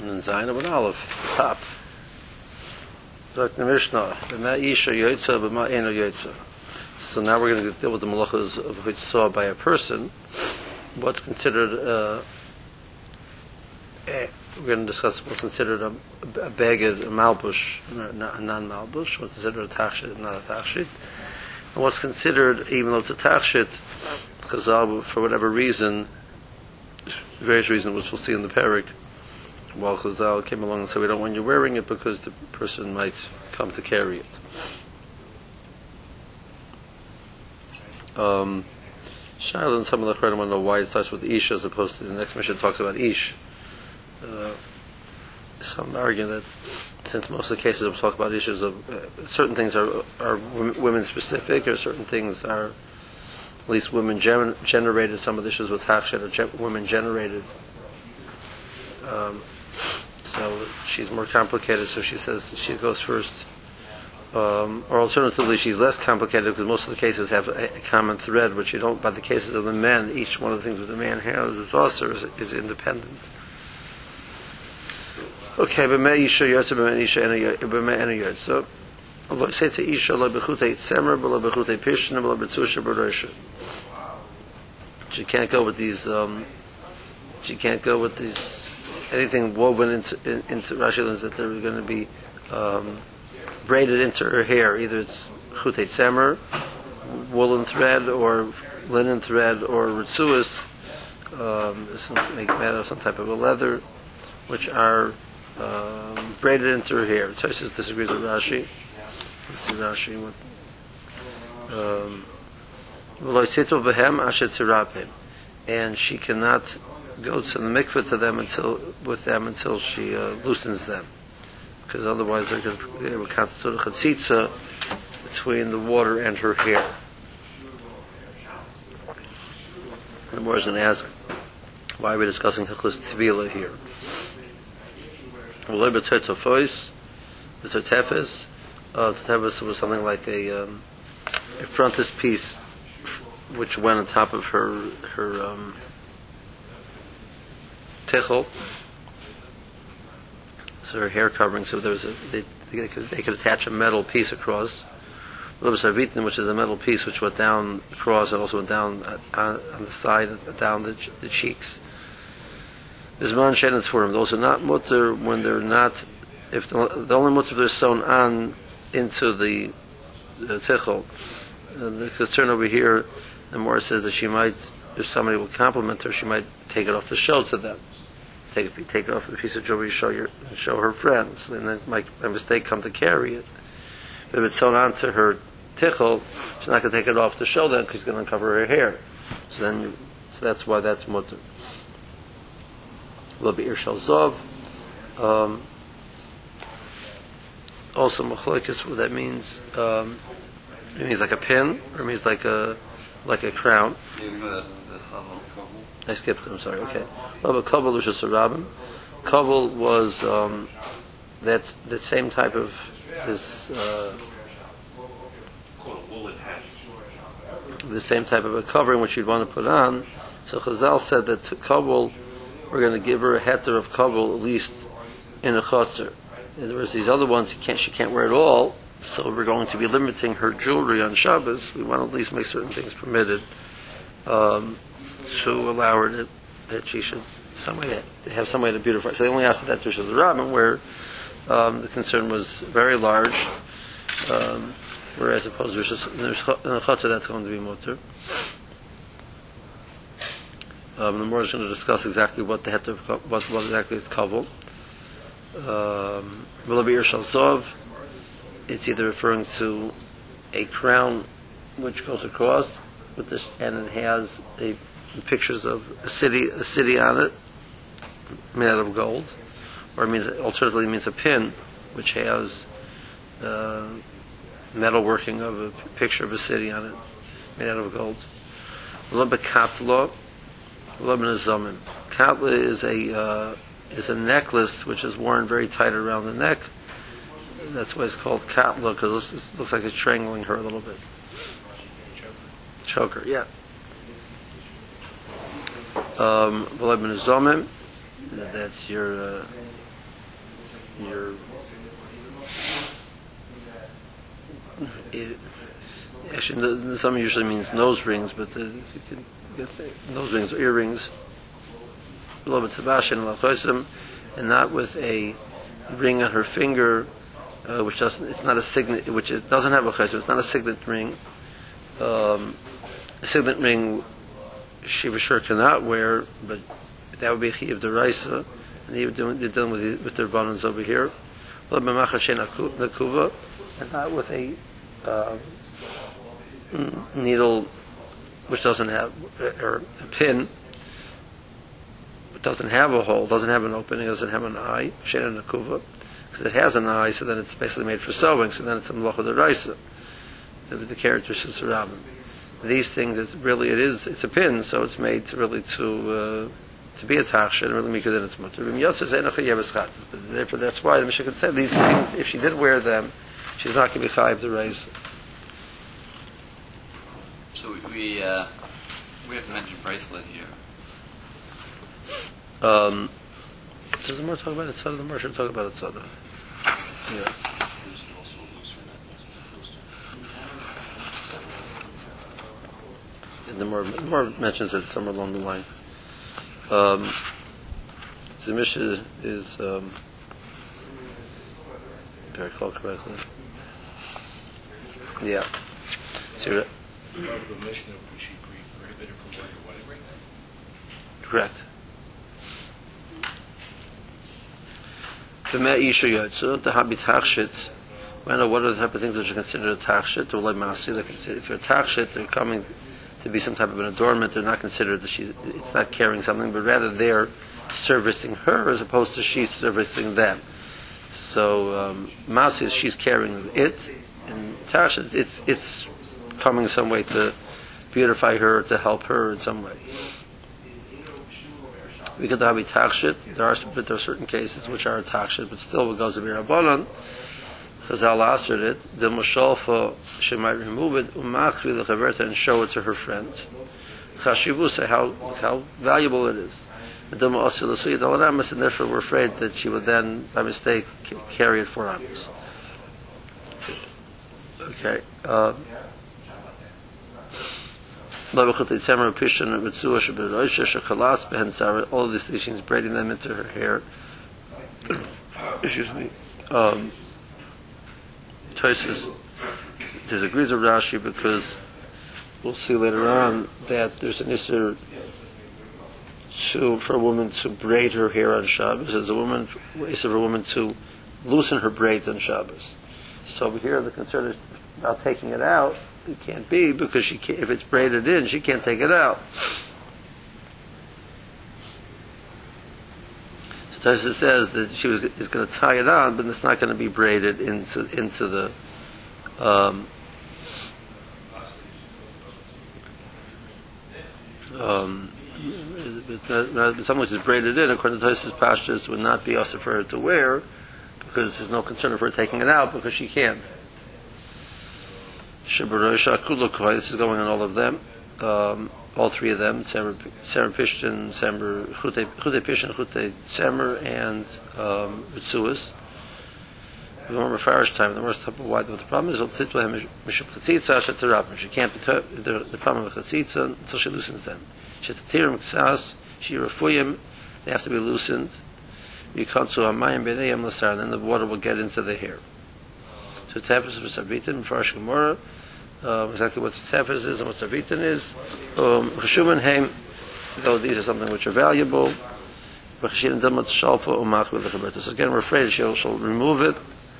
and then Zayin of an Aleph, the top. Dr. Mishnah, B'ma Isha Yoitza, B'ma Eno Yoitza. So now we're going to deal with the malachas of Hitzah by a person. What's considered, we're going to discuss what's considered a beged, a malbush, a non-malbush, what's considered a tachshit, not a tachshit. And what's considered, even though it's a tachshit, Chazal, for whatever reason, various reasons, which we'll see in the parak, while Chazal came along and said, we don't want you wearing it because the person might come to carry it. Shaila and some of the Chachamim want to know why it starts with Ish as opposed to the next mission talks about Ish. Some argue that since most of the cases we'll talk about issues of certain things are women specific, or certain things are at least women generated. Some of the issues with Tachshet are women generated. So she's more complicated, so she says she goes first. Or alternatively, she's less complicated because most of the cases have a common thread, which you don't. By the cases of the men, each one of the things that the man has is also is independent. Okay, b'mei isha yotza, b'mei isha ena yotza. Although I say to isha lo b'chutei tzemer, lo b'chutei pishna, lo b'tzusha b'rosha. She can't go with these. She can't go with these. Anything woven into Rashi learns that they're going to be braided into her hair. Either it's chutei tzemer, woolen thread, or linen thread, or ritzuas, make out of some type of a leather, which are braided into her hair. Tosfos disagrees with Rashi. Let's see Rashi. And she cannot go to the mikveh to them until she loosens them, because otherwise they will constitute a chatzitza between the water and her hair. And the more is going to ask, why are we discussing Hilchos Tvila here? The Tefes was something like a frontispiece which went on top of her tichel, so her hair covering. So there was they could attach a metal piece across. Which is a metal piece which went down across and also went down on the side, down the cheeks. Those are not mutter when they're not. If the only mutter they're sewn on into the tichel. The concern over here, the more says that she might, if somebody will compliment her, she might take it off to show to them. Take it off a piece of jewelry, show her friends, and then might by mistake come to carry it. But if it's sewn onto her tichel, she's not going to take it off to show them because she's going to uncover her hair. So that's why that's mutter. Will be irshal zov. Also machlokes, what that means. It means like a pin, or it means like a crown. I skipped. I'm sorry. Okay. Well, but kabel was just a rabbin. Kabel was that's the same type of this. The same type of a covering which you'd want to put on. So Chazal said that to kabel, we're going to give her a heter of kabel at least in a chotzer. In other words, these other ones she can't wear at all. So we're going to be limiting her jewelry on Shabbos. We want to at least make certain things permitted to allow her that she should have some way to beautify. So they only asked that to the Rabbin, where the concern was very large, whereas opposed to in the Chatzah that's going to be mutter. The more is going to discuss exactly what the heter, what exactly is kabel. Will it be irshal zov? It's either referring to a crown which goes across with this, and it has pictures of a city on it, made out of gold, or alternatively means a pin which has metal working of a picture of a city on it, made out of gold. Katla is a necklace which is worn very tight around the neck. That's why it's called katla, because it looks like it's strangling her a little bit. Choker, yeah. That's your actually, some usually means nose rings, but you can get nose rings or earrings. And not with a ring on her finger, which doesn't. It's not a signet. Which it doesn't have a chesed. It's not a signet ring. A signet ring, she for sure cannot wear, but that would be chiyav deraisa, and you're dealing with their buttons over here. And not with a needle which doesn't have, or a pin. Doesn't have a hole, doesn't have an opening, doesn't have an eye, she'en nakuva, because it has an eye, so then it's basically made for sewing, so then it's a melacha deraisa, the characteristics of Rabbim. These things, it's a pin, so it's made to really to be a tachshin, and really make it in its mutter. Therefore, that's why the Mishnah could say these things, if she did wear them, she's not going to be chayiv deraisa. So we have mentioned bracelet here. Does the Gemara talk about Etzada? The Gemara should talk about Etzada. Yeah. And the Gemara mentions it somewhere along the line. The Mishnah is, if I recall correctly. Yeah. So, the Mishnah, was she prohibited from wearing a wedding ring? Correct. The Me'isha Yotzu, the Habit Tachshit, I know what are the type of things that are considered a Tachshit, or like Masi, if you're a Tachshit, they're coming to be some type of an adornment, they're not considered that it's not carrying something, but rather they're servicing her as opposed to she's servicing them. So, Masi is she's carrying it, and Tachshit, it's coming some way to beautify her, to help her in some way. We could have a tachshit. There are certain cases which are a tachshit, but still it goes to be rabbanon. Chazal answered it. The moshalfa, she might remove it, umachri lechaverta, and show it to her friend. Chashivusa, how valuable it is. And therefore we're afraid that she would then, by mistake, carry it 4 hours. Okay. All of these things, she's braiding them into her hair. Excuse me. Tosis disagrees with Rashi because we'll see later on that there's an issur for a woman to braid her hair on Shabbos. There's a issur for a woman to loosen her braids on Shabbos. So over here the concern is about taking it out. It can't be because if it's braided in, she can't take it out. So Tosfos says that she is going to tie it on, but it's not going to be braided into the. But something which is braided in, according to Tosfos, pashtus would not be also for her to wear because there's no concern of her taking it out because she can't. This is going on all of them, all 3 of them, Semer Pishtin, Semer Chutei Pishtin, Chutei Semer, and Ritzuas. We want Mefarish time. The worst type of why. But the problem is, she can't be the problem with Chatzitza until she loosens them. She refuyim, they have to be loosened. Then the water will get into the hair. So Tefes is Sabitin, Mefarish Gemara. Exactly what the Tefes is and what Sabitin is. Cheshumen Heim, though these are something which are valuable. So again, we're afraid she'll remove it,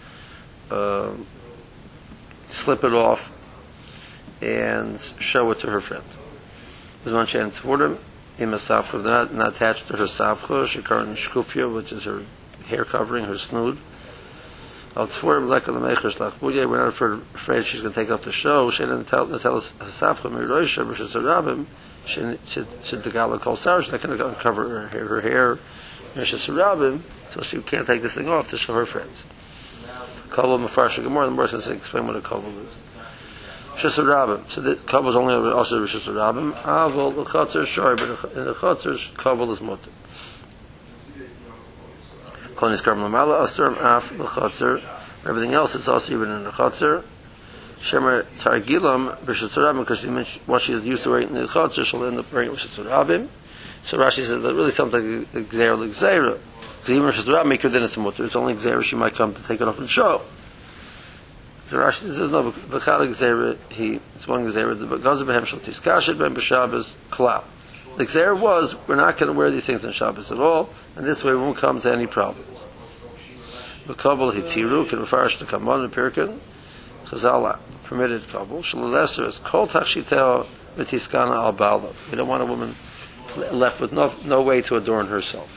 slip it off, and show it to her friend. There's one chance for them. They're not attached to her safcha, she current shkufya, which is her hair covering, her snood. We're not afraid she's going to take off the show. She didn't tell us Hasafcha Miroisha versus Sarabim. She the gala called Sarah. She's not going to uncover her hair versus Sarabim, so she can't take this thing off to show her friends. Kabul Mefarsha Gemara. The more going to explain what a kabul is. Shesarabim. So the kabul is only also versus Sarabim. Avol the chatzar shor, but in the chatzar kabul is mutter. Kol niskar l'mala asur af l'chotzer. Everything else is also even in the chotzer. Shemer targilam b'Rishus Harabim, because she mentioned what she is used to writing in the chotzer, she'll end up writing Rishus Harabim. So Rashi says that really sounds like a gzeira l'gzeira. Because even Rishus Harabim make her then it's a mutter. It's only gzeira she might come to take it off and show. So Rashi says no, b'chal gzeira it's one gzeira. The gazer b'hem shel tiskashet ben b'Shabbos klal. The gzeira was we're not going to wear these things on Shabbos at all, and this way we won't come to any problems. B'kabel hitiru can refarish the kamon and pirkin. Chazal permitted kabul. Shalaleser is kol tachshiteo v'tiskana al bala. We don't want a woman left with no way to adorn herself.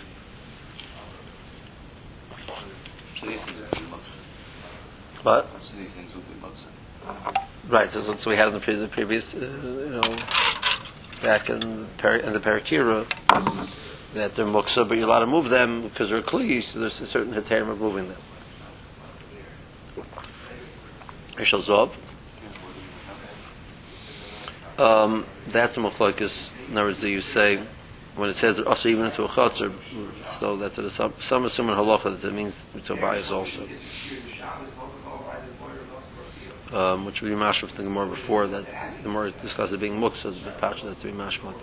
So these things would be muktzah. What? So these things would be muktzah. Right. So we had in the previous, back in the Parakira, that they're muktzah, but you're allowed to move them because they're kli, so there's a certain heterim of moving them. Rishal Zov. That's a machlokes. In other words, that you say when it says also even into a chotzer, so that's it. Some assume in halacha that it means to bias also, which would be mashma from the Gemara before that. The more discussed it being muktzah, the patch that to be mashma like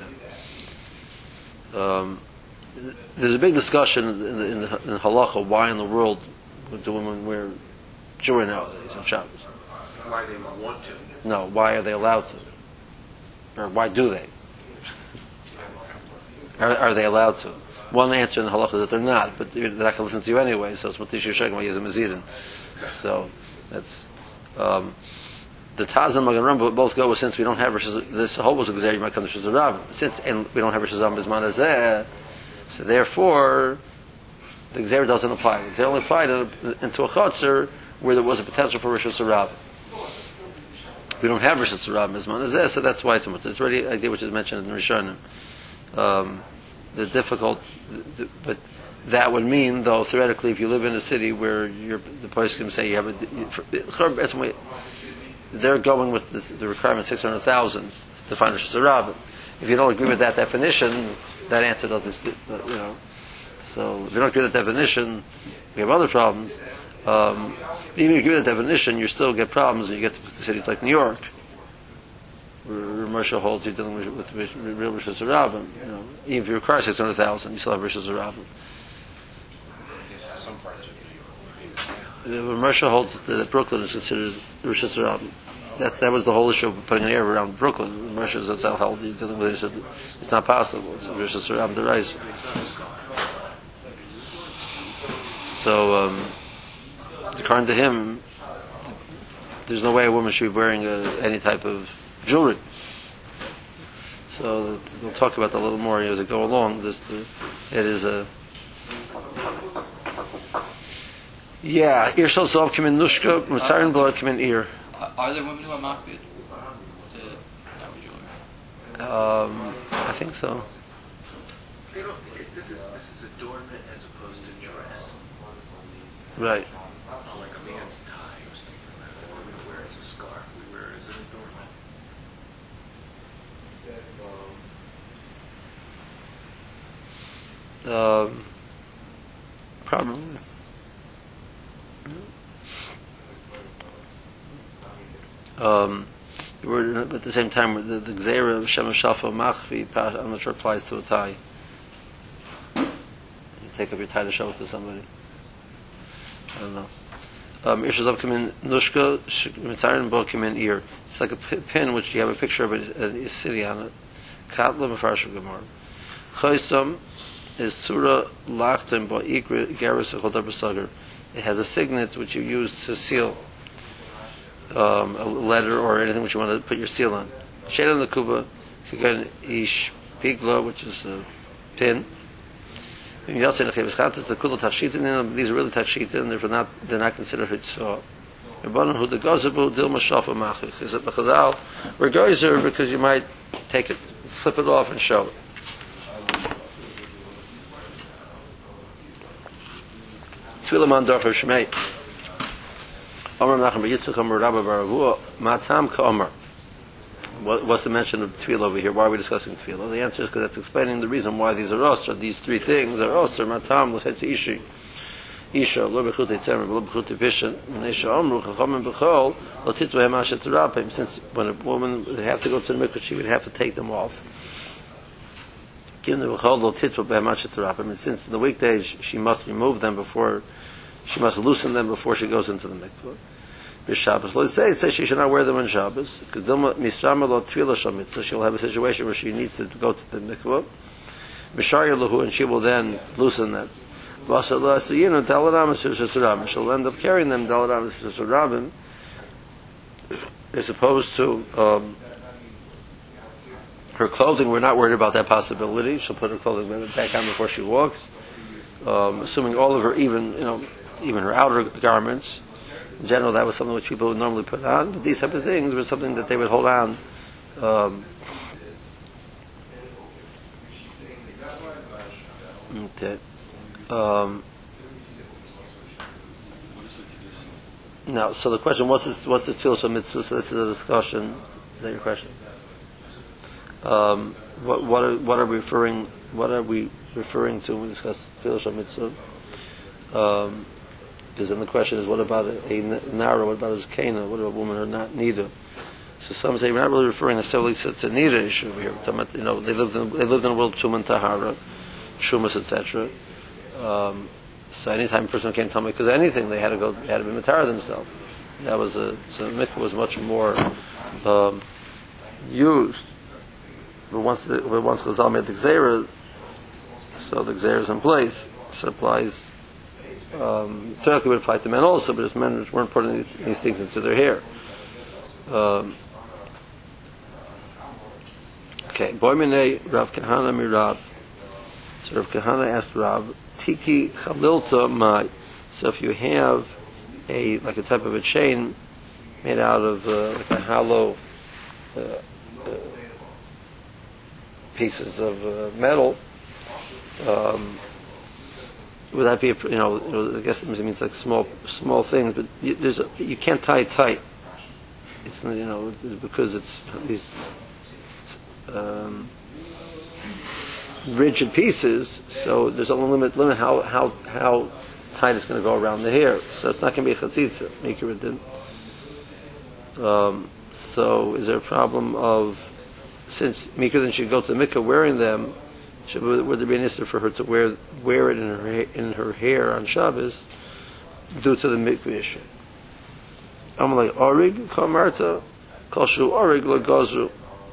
that. There's a big discussion in halacha why in the world do women wear jewelry nowadays on Shabbos. Why they want to. No, why are they allowed to? Or why do they? Are they allowed to? One answer in the halacha is that they're not, but they're not going to listen to you anyway, so it's what Tishu Shegma is a Mazidin. So that's the Taz and Magen Rambam both go with, since we don't have this whole was you might come to Rishus Harabim. Since and we don't have Rishus Harabim Bisman Hazeh, so therefore the Gzeir doesn't apply. The Gzeir only applied into a Chotzer where there was a potential for Rishus Harabim. We don't have Rishus Harabim Bisman Hazeh, so that's why it's already an idea which is mentioned in Rishonim. The difficult, but that would mean, though, theoretically, if you live in a city where the place can say you have they're going with the requirement 600,000 to find Rishus Harabim. If you don't agree with that definition, that answer doesn't, So if you don't agree with that definition, we have other problems. Even if you agree with that definition, you still get problems when you get to cities like New York, where Moshe holds you're dealing with real Rishus Harabim. Even if you require 600,000, you still have Rishus Harabim. Yes, in some parts of New York. Moshe holds that Brooklyn is considered Rishus Harabim. That was the whole issue of putting an air around Brooklyn. Moshe Zatzal held you're dealing with it. He said it's not possible. It's Rishus Harabim Derais. So, according to him, there's no way a woman should be wearing any type of jewelry. So we'll talk about that a little more as we go along. It is a ear shall solve come in nushka, Messiah blood come in ear. Are there women who are makbid to have jewelry? I think so. This is adornment as opposed to dress. Right. Like a man's tie or something like that. What we wear as a scarf, we wear as an adornment. Probably. At the same time, the Gzeira of Shem Shafa Machvi, I'm not sure applies to a tie. You take up your tie to show it to somebody. I don't know. Irshazav come in Nushka, Mitzarin Bo come in ear. It's like a pin which you have a picture of a city on it. Katla Mefarsh Gemara. Choisam is Surah Lachtem Bo Ikra Garus Chodar B'Sagar. It has a signet which you use to seal a letter or anything which you want to put your seal on. Sheilan Lakuba, Kigan Ish Pigla, which is a pin. These are really takshitin, they're not considered hitzah. We're geyser because you might take it, slip it off and show it. Tefillah man darcher shmei. Amar Menachem bar Yitzchak Amar Rabba bar Avuha Matam Ka'amar. What's the mention of tefillah over here? Why are we discussing tefillah? The answer is because that's explaining the reason why these are osir. These three things are osir, matam, l'chetz ishi. Isha, lo b'chutei tzemer, lo b'chutei pishin, Nesha Omru, Chachamim b'chol, lo titzu hem asher terapim. Since when a woman would have to go to the mikvah, she would have to take them off. Given the b'chol, lo titzu hem asher terapim. And since in the weekdays she must remove them before, she must loosen them before she goes into the mikvah. B'Shabbos, let's say she should not wear them on Shabbos, because Dilma Misrama lo tefillah shamit, so she'll have a situation where she needs to go to the mikvah. B'Shar Lahu, and she will then loosen them. She'll end up carrying them as opposed to her clothing. We're not worried about that possibility. She'll put her clothing back on before she walks, assuming all of her, even her outer garments. In general, that was something which people would normally put on, but these type of things were something that they would hold on. Okay. Now, so the question, what's this tefillah mitzvah? So this is a discussion. Is that your question? What are we referring to when we discuss tefillah mitzvah? Because then the question is, what about a nara? What about a zkena? What about a woman or not nida? So some say we're not really referring necessarily to nida issue here. We're talking about, they lived in a world of tuman tahara, shumas, etc. So anytime a person came to me because anything, they had to be matara themselves. That was so the mikvah was much more used. But once Chazal made the gzeira, so the gzeira is in place. So it applies. Theoretically, would apply to men also, but as men weren't putting these things into their hair. Okay, boy minei Rav Kahana mirav. So Rav Kahana asked Rav, Tiki chalilta mai. So if you have a type of a chain made out of like a hollow pieces of metal, would that be I guess it means like small things, but you can't tie it tight. It's because it's these rigid pieces, so there's a limit how tight it's going to go around the hair. So it's not going to be a chatzitza. So is there a problem of, since Mikra should go to the mikvah wearing them, would there be an issue for her to wear it in her hair on Shabbos due to the mikvah issue? I'm like orig kamarta koshu orig lagazu.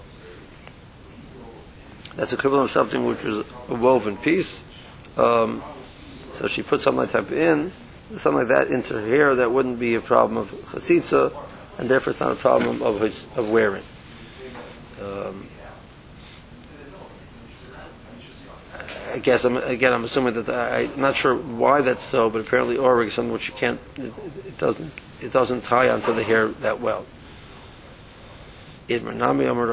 That's equivalent of something which was a woven piece. So she put something like that something like that into her hair. That wouldn't be a problem of chatzitza, and therefore it's not a problem of wearing. I guess I'm assuming that I'm not sure why that's so, but apparently orig is something which you can't. It doesn't tie onto the hair that well. They didn't make an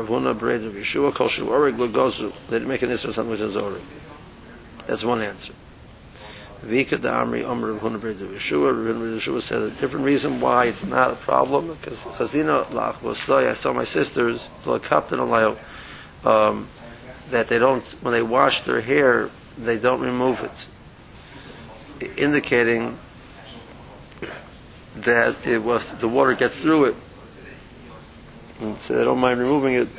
issue of something which is orig. That's one answer. Vika da Amri Omer Rav Huna B'Reid Yeshua. Rav Huna B'Reid Yeshua said a different reason why it's not a problem, because Chazina Lach Vosai, I saw my sisters that they don't, when they wash their hair, they don't remove it, indicating that the water gets through it, and so they don't mind removing it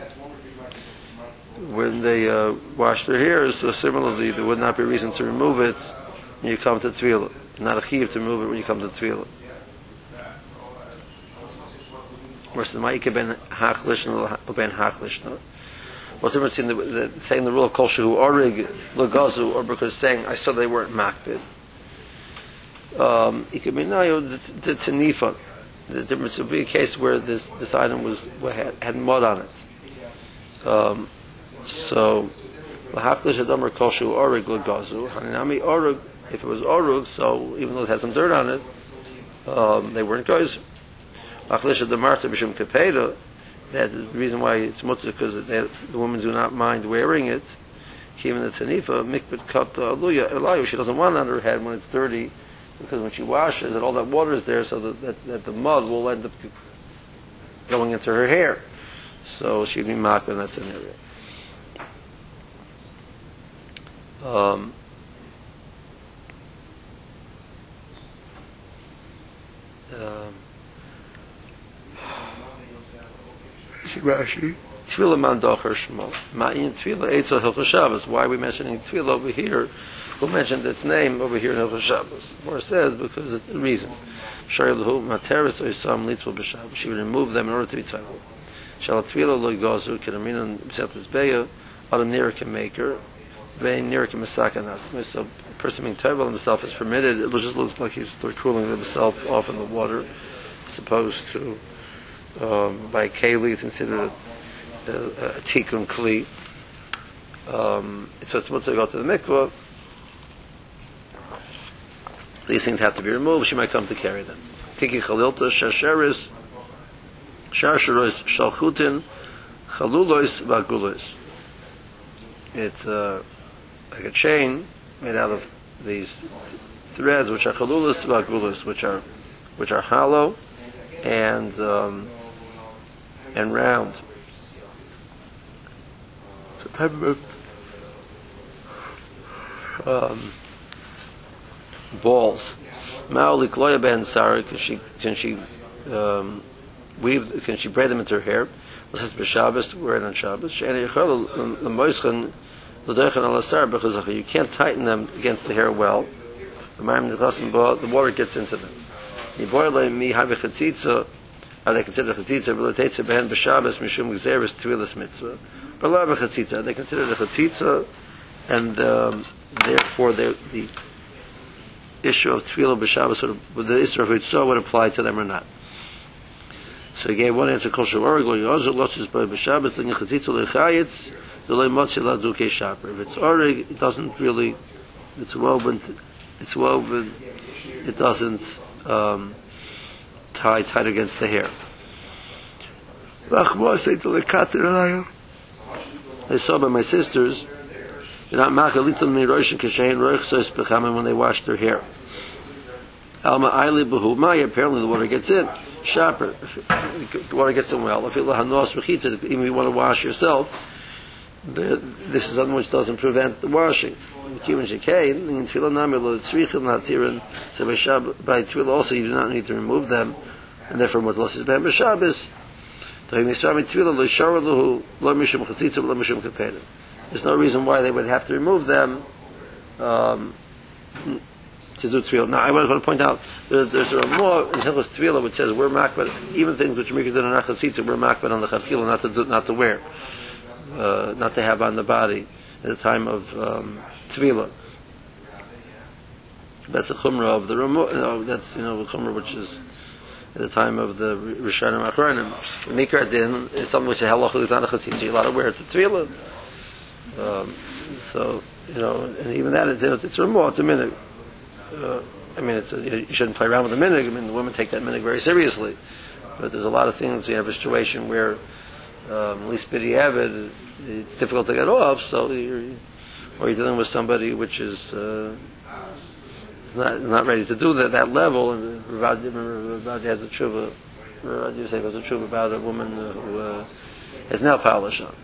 when they wash their hair. So similarly, there would not be a reason to remove it when you come to tefillah. Not a chiyuv to remove it when you come to tefillah. Versus ma'ike ben hachlish and ben hachlish. What's the difference in saying the rule of kol shehu orig lagazu, or because saying I saw they weren't makbid? Ikeminayo the tenifa. The difference would be a case where this item had mud on it. So lahachlish adamar kol shehu orig lagazu haninami orig. If it was orug, so even though it had some dirt on it, they weren't goys. Lahachlish adamar to b'shem kepeda. That the reason why it's mutter because the women do not mind wearing it. Even the tanifa mikbet kat aluya. She doesn't want it on her head when it's dirty, because when she washes it, all that water is there, so that the mud will end up going into her hair. So she'd be makbet in that scenario. Rashi. Tefillah man docher shmo. Ma'in tefillah eitzel hilchos Shabbos. Why are we mentioning tefillah over here? We'll mention its name over here in hilchos Shabbos. More says because it's a reason. Shari l'hu materis oisam litzvah b'Shabbos. She would remove them in order to be tefillah. Shal tefillah lo gozu kedaminon b'setas beya. Adam nira can make her. Vein nira can masakanat. So a person being tefillah himself is permitted. It just looks like he's cooling himself off in the water, as opposed to by keli it's considered a tikkun kli. So it's mutter to go to the mikvah. These things have to be removed. She might come to carry them. Tiki chalilta shasheris sharsheros shalchutin chalulois vagulois. It's like a chain made out of these threads, which are chalulos vagulois, which are hollow and round. It's a type of balls. Ma'oli kloya ben Sarah, can she weave? Can she braid them into her hair? Let's b'Shabbos, wear it on Shabbos. She'eni yechol l'moischen l'doichen al asar b'chazach. You can't tighten them against the hair well. The water gets into them. Yiboyle mi have chatzitza. Are they considered chatzitza? Relates behen b'Shabbos mishum gzeres tvilas mitzvah. But la b'chatzitza. They consider the chatzitza, and therefore the issue of tefillah b'Shabbos, the issue of hitzah would apply to them or not. So he gave one answer: Kol she'oreg lo yozu lotzis by b'Shabbos then chatzitza lechayitz delay motzi ladu ke'shaper. If it's oreg, it doesn't really. It's woven. It doesn't tie tight against the hair. I saw by my sisters, they're not makalitan miroishin kashein roichsos bechamen when they wash their hair. Alma aili behu maya. Apparently the water gets in. Shaper, the water gets in well. If you lahanos mechitza, even if you want to wash yourself, this is something which doesn't prevent the washing. By tefillah also you do not need to remove them, and therefore what loss is ben b'Shabbos. There's no reason why they would have to remove them to do tefillah. Now I want to point out there's a law in Hilchos Tefillah which says we're makbid even things which are makbid on a chatzitza, we're makbid on the chadchila not to wear, not to have on the body at the time of tefillah. That's a chumrah of the that's the chumrah which is at the time of the Rishonim Achronim. The Mikra Din is something which a halacha is not a chatzitza. You're allowed to wear it to tefillah. So and even that it's a remor, it's a minhag. You shouldn't play around with the minhag. The women take that minhag very seriously. But there's a lot of things. You have a situation where, at least b'diavad, it's difficult to get off. So you're dealing with somebody which is not ready to do that level. And Rav has a tshuva. Rav Yosef has a tshuva about a woman who has nail polish on.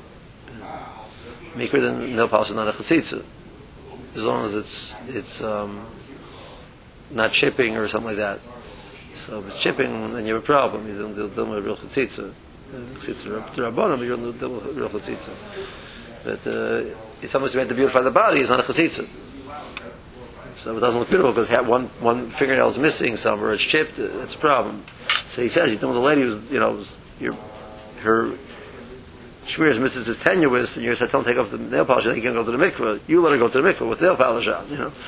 Mikra than nail polish is not a chatzitza, as long as it's not chipping or something like that. So if it's chipping, then you have a problem. You don't deal with a real chatzitza. Chatzitza rabbanon, but you don't deal with a real chatzitza. But it's something that's meant to beautify the body. It's not a chatzitza. So it doesn't look beautiful because one fingernail is missing somewhere, it's chipped. It's a problem. So he says, you know, the lady was, her shmiras mitzvahs is tenuous, and you're going to take off the nail polish, and you can go to the mikveh. You let her go to the mikveh with nail polish on.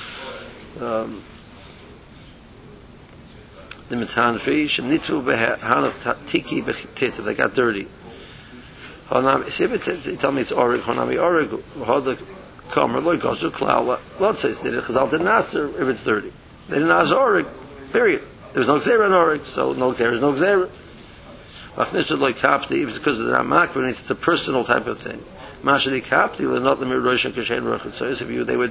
The mitzvah fi shenitvu behanach tiki b'chitit. They got dirty. He told me it's orig. Honami orig. Hodak kamer loy gozu klal. Lot says they chazal didn't answer if it's dirty. They didn't ask orig. Period. There's no gzera in orig, so no gzera is no gzera. Machnishad loy kapti. If it's because of the ramak, but it's a personal type of thing. Mashadi kapti was not the mirosh and kashen rochut. So if you they would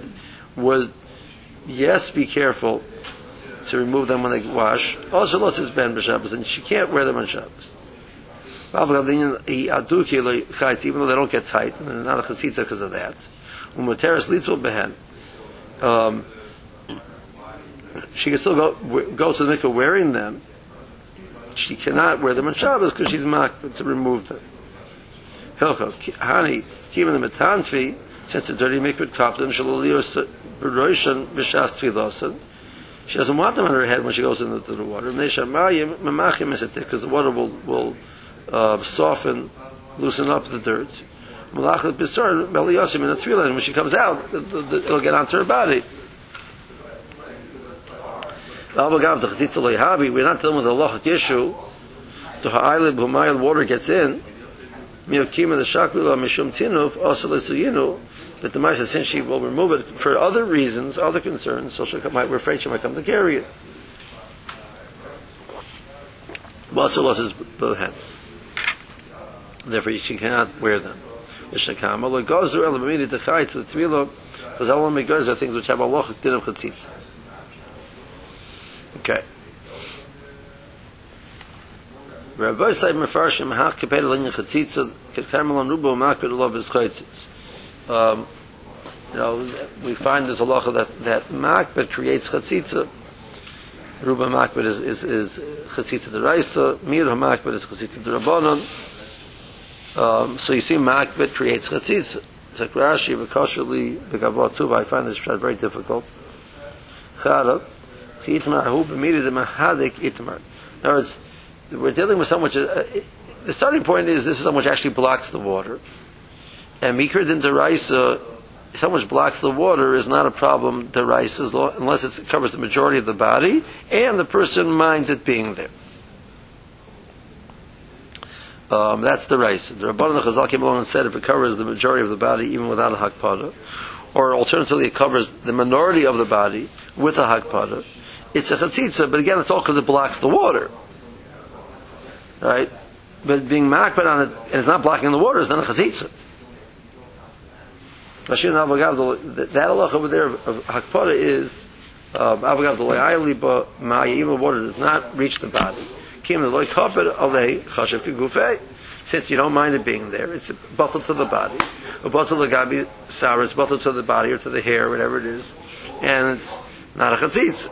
yes be careful to remove them when they wash. Also, lots is ben b'Shabbos, and she can't wear them on Shabbos. Even though they don't get tight, and they're not a chatzitza because of that. she can still go to the mikveh wearing them. She cannot wear them on Shabbos because she's makbid to remove them. Hilchah, Hani, even the metanfi, since the dirty mikveh kaplan, shaloliyos b'roishan b'shas tfilosan, she doesn't want them on her head when she goes into the water. Because the water will soften, loosen up the dirt. When she comes out, it'll get onto her body. We're not dealing with a lochak issue. The ha'aylim b'mayil water gets in. But the Maisa, since she will remove it for other reasons, other concerns, so we're afraid she might come to carry it. Therefore, she cannot wear them. Because all are things which have a lochak din of chatzitza. Okay. Rabbi said mefarshim hach keped l'inyan chatzitza k'karmel on rubo makbid olav is chaytzitz. We find there's a law that makbid creates chatzitza. Ruba makbid is chatzitza deraisa. Mir makbid is chatzitza derabanan. So you see, makbid creates chatzitza. Like Rashi, v'kosheli v'gavot tuva. I find this very difficult. Charav. In other words, we're dealing with someone which the starting point is this is someone which actually blocks the water. And mikra din deraisa, someone which blocks the water is not a problem deraisa unless it covers the majority of the body and the person minds it being there. That's deraisa. The Rabbanan Chazal came along and said if it covers the majority of the body even without a hakpada, or alternatively it covers the minority of the body with a hakpada, it's a chatzitza, but again, it's all because it blocks the water, right? But being makbid on it and it's not blocking the water is not a chatzitza. That halacha over there of hakpada is avagav the loyali, but even water does not reach the body. Kim the loy kaped alei chashav kigufei. Since you don't mind it being there, it's bottled to the body, or bottled to the gabi sour, it's bottled to the body or to the hair, whatever it is, and it's not a chatzitza.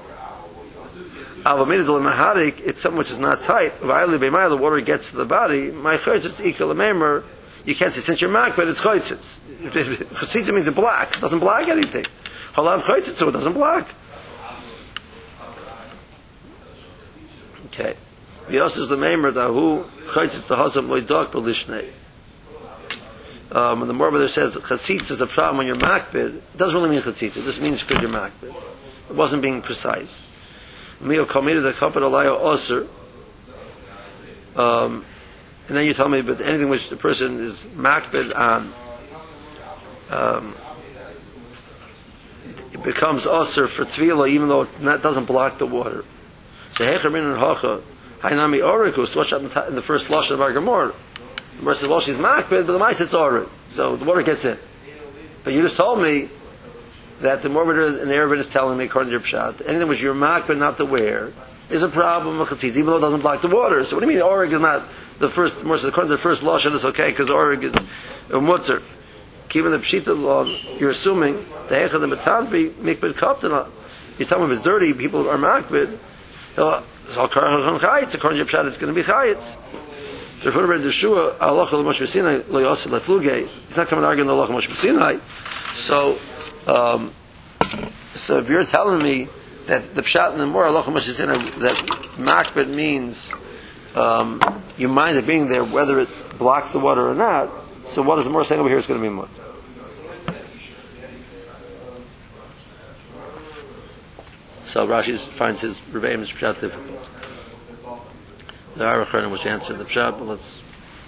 It's something which is not tight. The water gets to the body. My chaytzitz equal a you can't say since you're makbid it's chaytzitz. Chatzitza means it blocks. It doesn't block anything. Halav chaytzitz, so it doesn't block. Okay. Yos is the meimer dahu chaytzitz the hazam loidak b'lishnei. When the Morbeder says chatzitz is a problem when you're makbid, it doesn't really mean chatzitz. It just means because you're makbid. It wasn't being precise. Mio committed the kapad alayo osir, and then you tell me, but anything which the person is makbid on, it becomes osir for tefillah, even though it doesn't block the water. So hechamin and hacha, hainami orikus, watch out in the first lashon of our Gemara. The Gemara says, well, she's makbid, but the mice it's orik, so the water gets in. But you just told me that the Morbeder in Erevin is telling me, according to your pshat, anything which you're makbid not to wear is a problem of chatzitz, even though it doesn't block the water. So what do you mean orig is not the first? According to the first lashon, it's okay because orig is a mutzer. Keeping the pshita law, you're assuming the hechad the metanvi mikbid kaptana. You tell me if it's dirty, people are makbid. According to your pshat, it's going to be chayitz. He's not coming to argue in the halacha Moshe B'Sinai. So if you're telling me that the pshat in the more halacha Moshe B'Sinai that makbid means you mind it being there whether it blocks the water or not, so what is the more saying over here is going to be mut. So Rashi finds his Rebbeim's pshat difficult. There are Achronim which answer the pshat, but let's.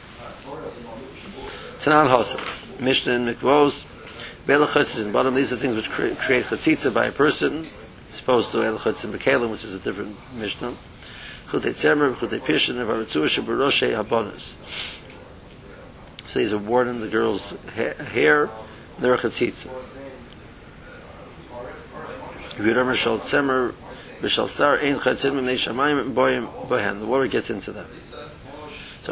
Tanan Hosa, Mishnah and Mikvos, Be'el Chatzitz and bottom. These are things which create chatzitza by a person, as opposed to El Chatzitz and Bekalim, which is a different Mishnah. Chutei Tzemer, Chutei Pishin, and Varitzuah Shebaroshe Habonis. So he's awarding the girl's hair, they're a chatzitza. The water gets into them. So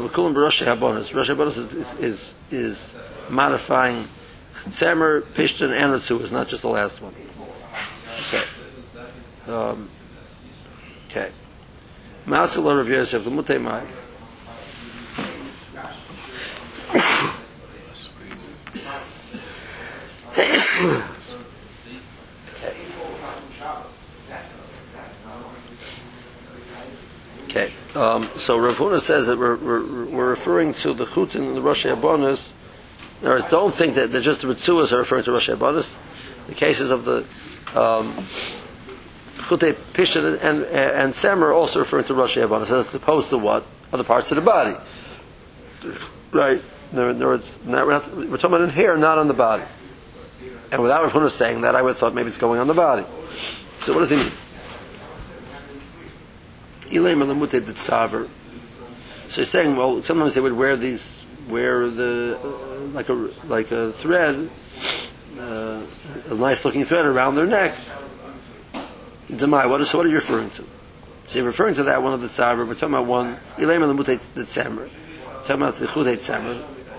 is modifying Tzemer, Pishtan, and Ritzu. It's not just the last one. Okay. Okay. Ma'aseh Rav Yosef l'mutei mayim. Okay. So Rav Huna says that we're referring to the chutin and the Rosh Hashanah. Don't think that just the Ritzuas are referring to Rosh Hashanah. The cases of the chutei pishin and semer are also referring to Rosh Hashanah. So it's opposed to what? Other parts of the body. Right. We're talking about in hair, not on the body. And without Rav Huna saying that, I would have thought maybe it's going on the body. So what does he mean? So he's saying, well, sometimes they would wear the like a thread, a nice looking thread around their neck. Demai, what are you referring to? So you're referring to that one of the tzaver. We're talking about one. Ileim and the mutei the tzamer. Talking about the chutei tzamer.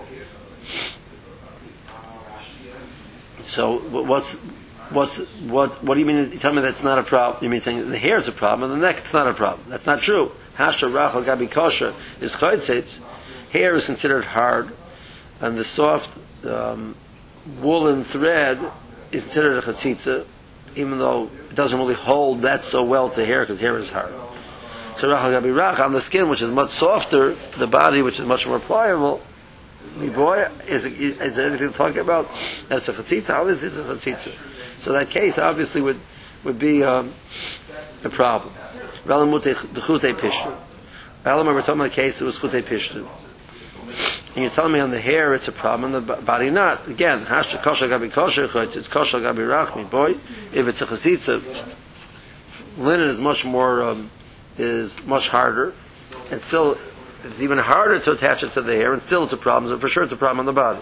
So what do you mean? You tell me that's not a problem. You mean saying the hair is a problem and the neck it's not a problem? That's not true. Hasha rachel gabi kosher is chaytzitz. Hair is considered hard, and the soft woolen thread is considered a chatzitza, even though it doesn't really hold that so well to hair because hair is hard. So rachel gabi rach on the skin, which is much softer, the body, which is much more pliable. Me boy, is there anything to talk about? That's a chatzitza. Obviously, it's a chatzitza. So that case obviously would be a problem. We're talking about a case that was chutei pishtin. And you're telling me on the hair it's a problem, on the body not. Again, hasha kosher gabi kosher, it's kosher gabi rachmi. Boy, if it's a chatzitza, linen is much harder, and still it's even harder to attach it to the hair, and still it's a problem. So for sure, it's a problem on the body.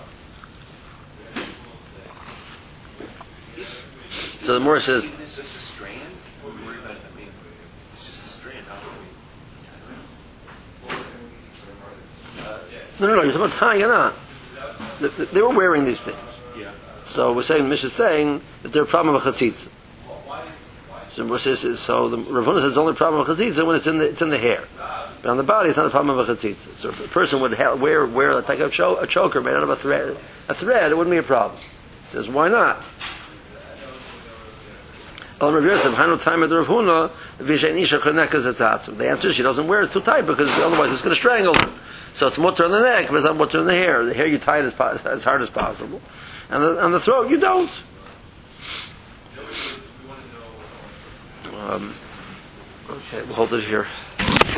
So the Morah says, It's just a strand? What are we worried about? I mean, it's just a strand. no, you're talking about tying it on. They were wearing these things. Yeah. So we're saying, the Mishnah is saying that they're a problem of a chatzitza. So the Rav Huna says the only problem of a chatzitza when it's in the hair. But on the body, it's not a problem of a chatzitza. So if a person would wear like a choker made out of a thread, it wouldn't be a problem. He says, why not? The answer is she doesn't wear it too tight because otherwise it's going to strangle her. So it's mutter on the neck, but it's not mutter in the hair. The hair you tie it as hard as possible, and on the throat you don't. Okay, we'll hold it here.